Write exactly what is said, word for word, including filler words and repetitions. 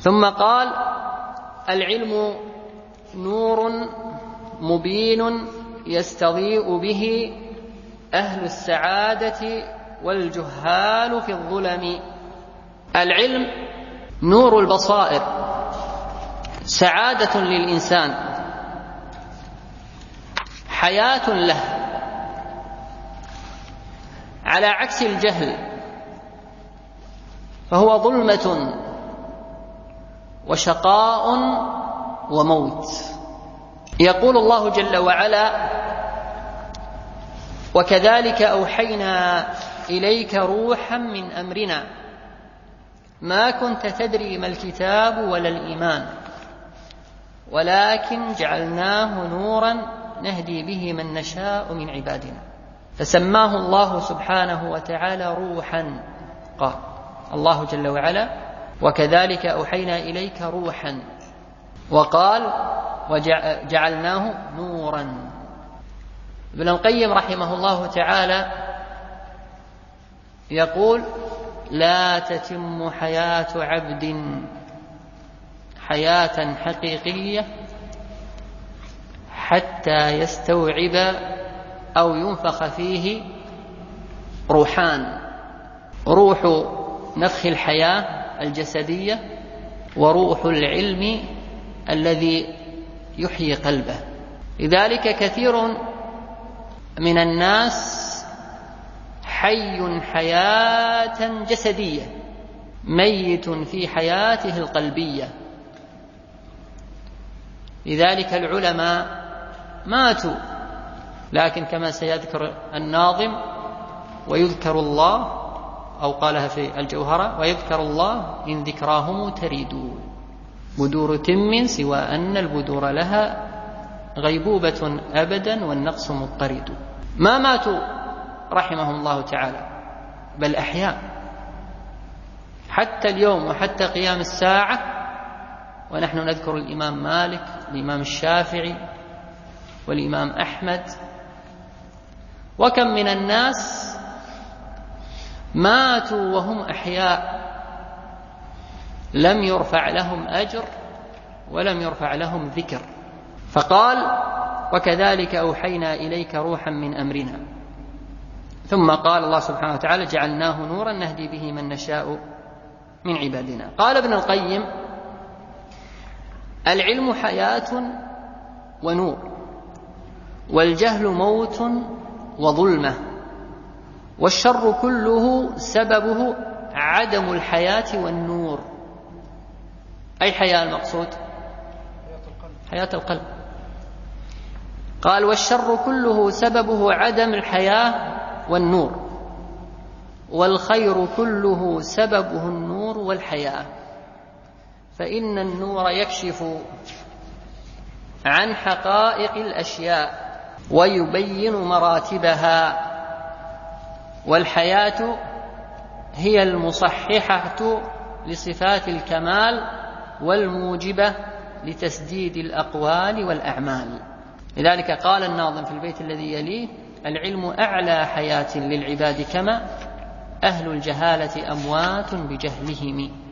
ثم قال: العلم نور مبين يستضيء به أهل السعادة والجهال في الظلم. العلم نور البصائر، سعادة للإنسان، حياة له، على عكس الجهل فهو ظلمة وشقاء وموت. يقول الله جل وعلا: وكذلك أوحينا إليك روحا من أمرنا ما كنت تدري ما الكتاب ولا الإيمان ولكن جعلناه نورا نهدي به من نشاء من عبادنا. فسماه الله سبحانه وتعالى روحا. قال الله جل وعلا: وكذلك أوحينا إليك روحا، وقال: وجعلناه نورا. ابن القيم رحمه الله تعالى يقول: لا تتم حياة عبد حياة حقيقية حتى يستوعب أو ينفخ فيه روحان: روح نفخ الحياة الجسدية، وروح العلم الذي يحيي قلبه. لذلك كثير من الناس حي حياة جسدية ميت في حياته القلبية. لذلك العلماء ماتوا، لكن كما سيذكر الناظم: ويذكر الله، أو قالها في الجوهرة: ويذكر الله إن ذكراهم تريد بدور تم سوى أن البدور لها غيبوبة أبدا والنقص مضطرد. ما ماتوا رحمهم الله تعالى، بل أحياء حتى اليوم وحتى قيام الساعة. ونحن نذكر الإمام مالك، الإمام الشافعي، والإمام أحمد. وكم من الناس ماتوا وهم أحياء لم يرفع لهم أجر ولم يرفع لهم ذكر. فقال: وكذلك أوحينا إليك روحا من أمرنا. ثم قال الله سبحانه وتعالى: جعلناه نورا نهدي به من نشاء من عبادنا. قال ابن القيم: العلم حياة ونور، والجهل موت وظلمة، والشر كله سببه عدم الحياة والنور. أي حياة المقصود؟ حياة القلب. قال: والشر كله سببه عدم الحياة والنور، والخير كله سببه النور والحياة. فإن النور يكشف عن حقائق الأشياء ويبين مراتبها، والحياة هي المصححة لصفات الكمال والموجبة لتسديد الأقوال والأعمال. لذلك قال الناظم في البيت الذي يليه: العلم أعلى حياة للعباد كما أهل الجهالة أموات بجهلهم.